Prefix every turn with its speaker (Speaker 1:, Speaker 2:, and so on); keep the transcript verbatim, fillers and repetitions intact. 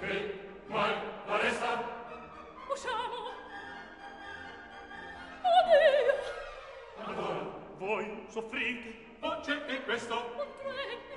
Speaker 1: Voi soffrite.
Speaker 2: Oh, c'è che questo?
Speaker 3: Un treno.